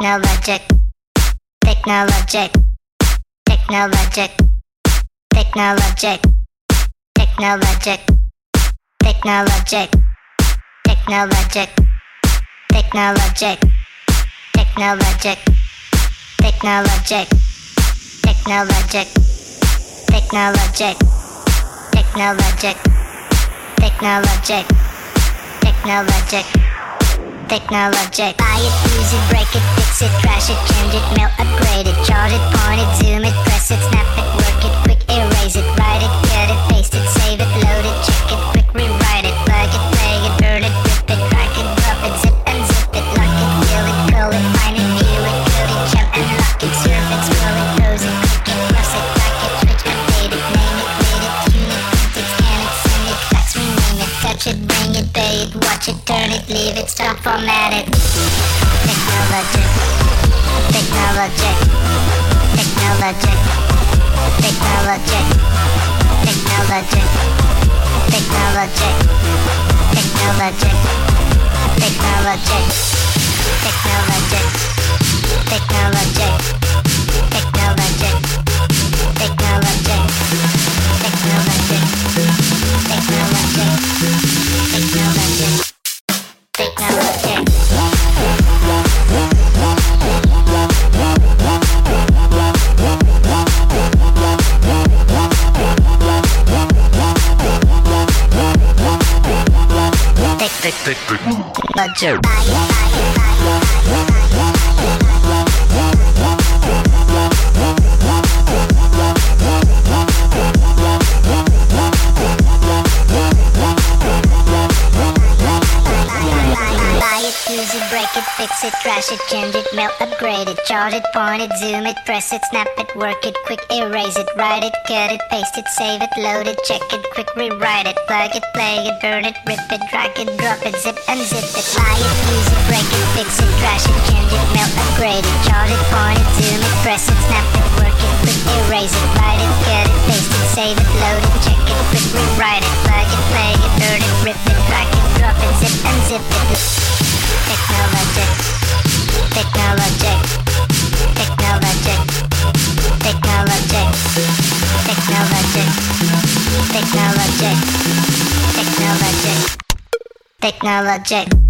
Technologic, technologic, technologic, technologic, technologic, technologic, technologic, technologic, technologic, technologic, technologic, technologic, technologic, technologic, technologic, technologic. Buy it, use it, break it, fix it, trash it, change it, melt, upgrade it, charge it, point it, zoom it, press it, snap it, work it, quick erase it, write it, cut it, paste it, save it, load it, check it, quick rewrite it, plug it, play it, burn it, rip it, drag it, drop it, zip and zip it, lock it, fill it, curl it, find it, view it, code it, jump and lock it, surf it, scroll it, close it, click it, cross it, back it, switch, update it, name it, read it, tune it, print it, scan it, send it, fax, rename it, touch it, bring it, pay it, watch it, turn it, leave it, stop, format it. Technologic, technologic, technologic, technologic, technologic, technologic, technologic, technologic, technologic, technologic, technologic, technologic, technologic, technologic, technologic, technologic. Use it, break it, fix it, trash it, change it, melt, upgrade it, charge it, point it, zoom it, press it, snap it, work it, quick erase it, write it, cut it, paste it, save it, load it, check it, quick rewrite it, plug it, play it, burn it, rip it, drag it, drop it, zip and zip it, buy it, use it, break it, fix it, trash it, change it, melt, upgrade it, charge it, point it, zoom it, press it, snap it, work it, quick erase it, write it, cut it, paste it, save it, load it, check it, quick rewrite it, plug it, play it, burn it, rip it, drag it, drop it, zip and zip it. Technologic, technologic, technologic, technologic, technologic, technologic, technologic, technologic.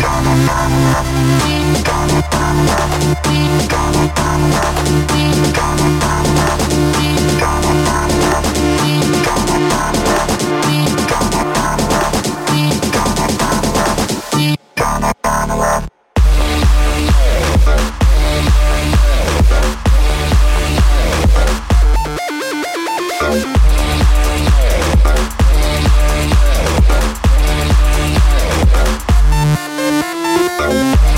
We'll be right back.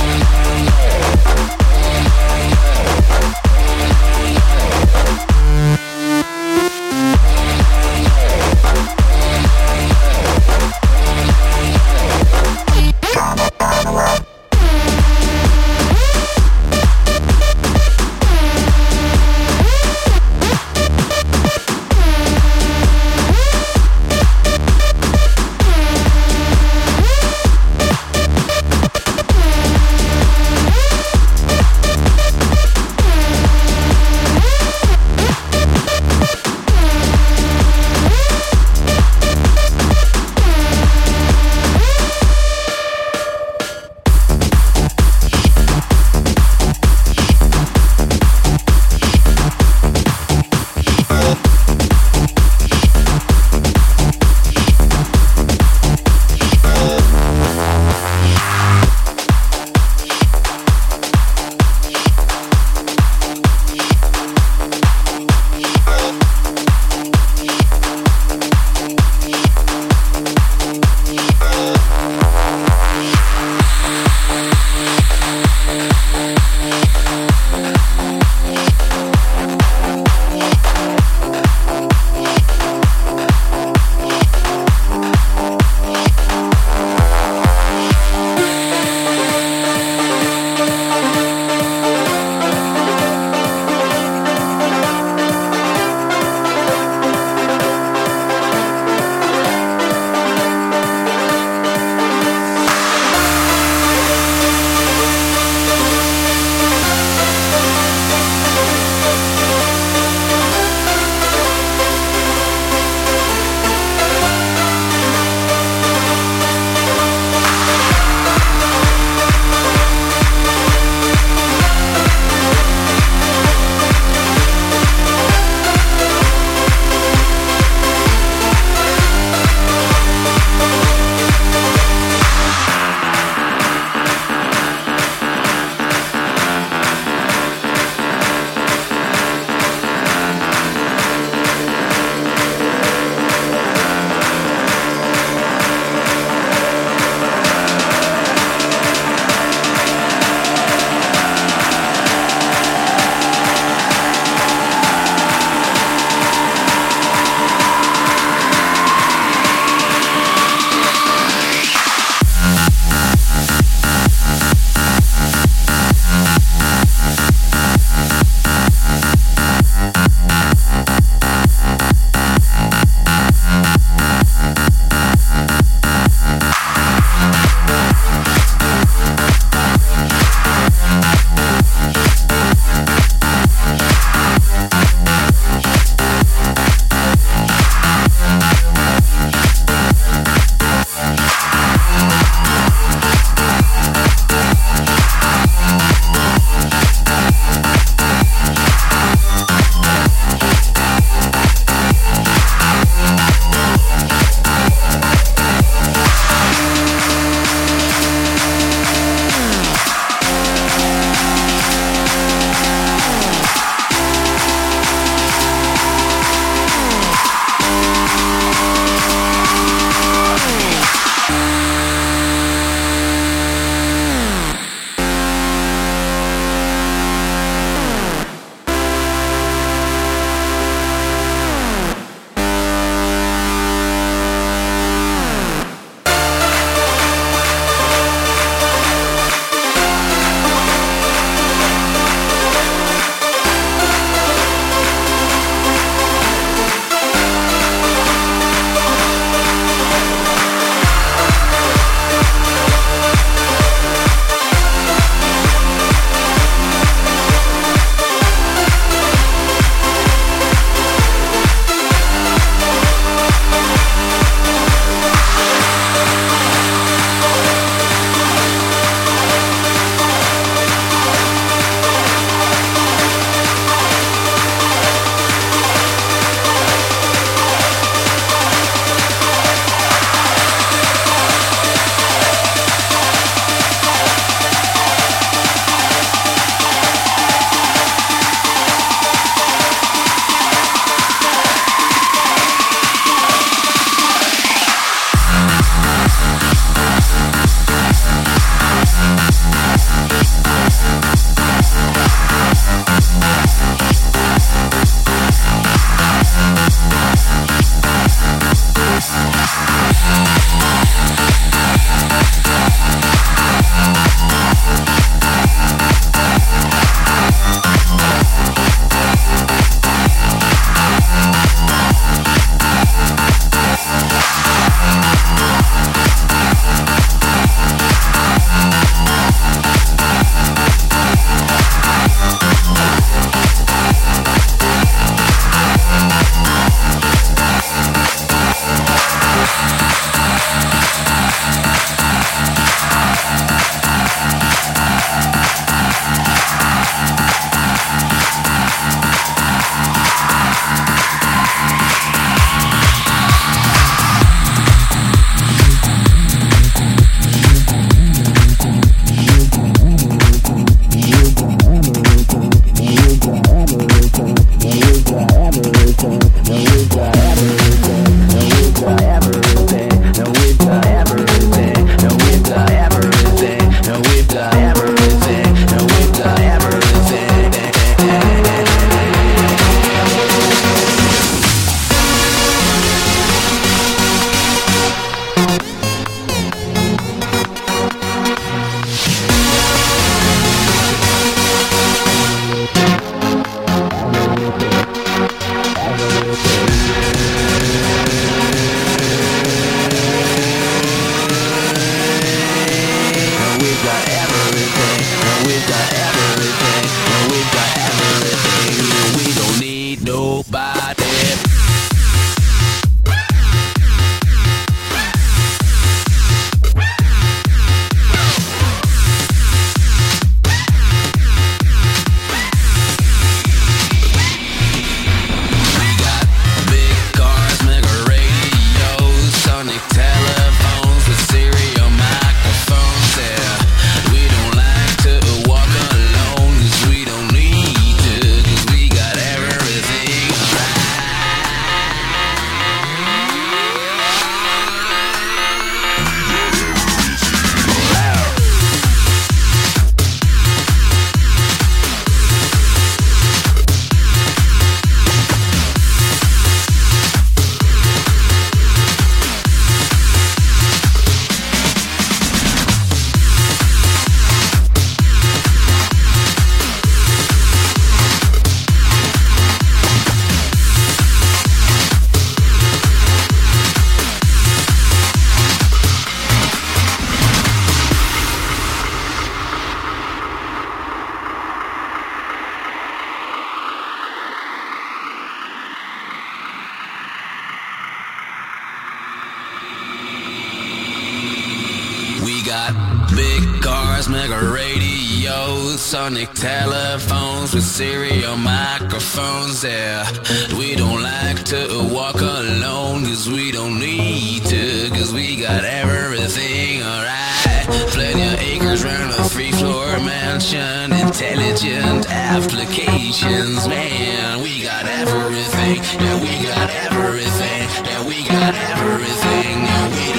Big cars, mega radios, sonic telephones with stereo microphones. Yeah, we don't like to walk alone, cause we don't need to, cause we got everything, alright. Plenty of acres round a 3-floor mansion, intelligent applications, man. We got everything, yeah, we got everything, yeah, we got everything, yeah, we